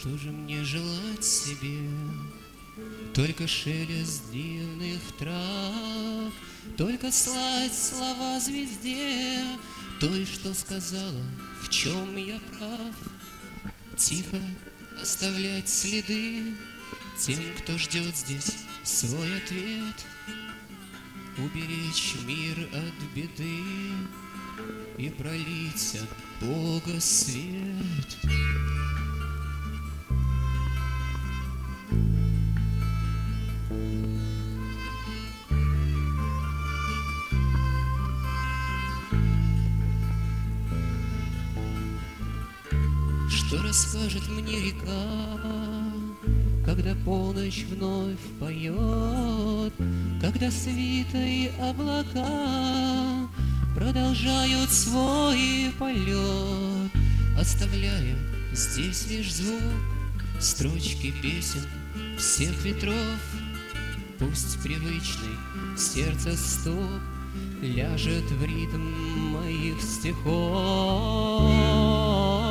Что же мне желать себе? Только шелест дивных трав, только слать слова звезде, той, что сказала, в чем я прав. Тихо оставлять следы тем, кто ждет здесь свой ответ, уберечь мир от беды и пролить от Бога свет. Что расскажет мне река, когда полночь вновь поет, когда свитой облака продолжают свой полет, оставляя здесь лишь звук строчки песен всех ветров. Пусть привычный сердце стук ляжет в ритм моих стихов.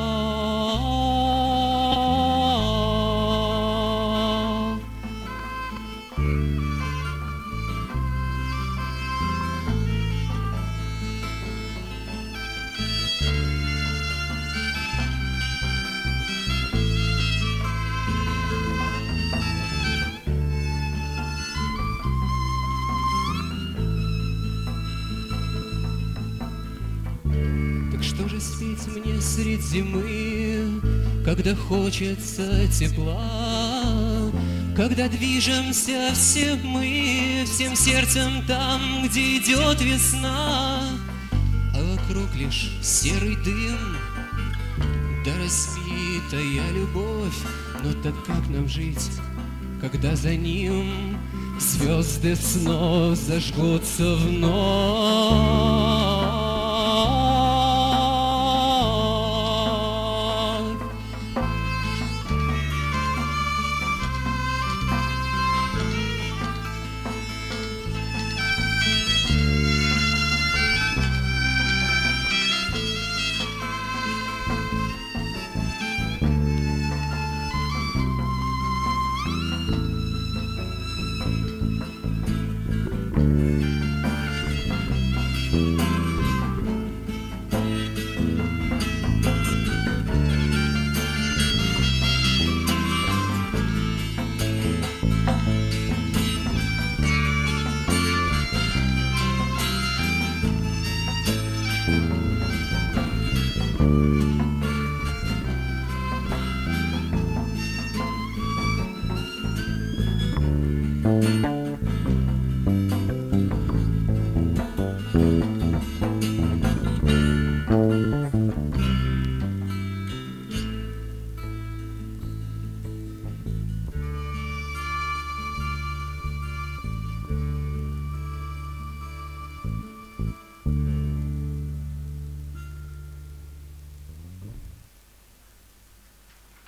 Что же спеть мне средь зимы, когда хочется тепла, когда движемся все мы всем сердцем там, где идет весна, а вокруг лишь серый дым да разбитая любовь. Но так как нам жить, когда за ним звезды снова зажгутся вновь?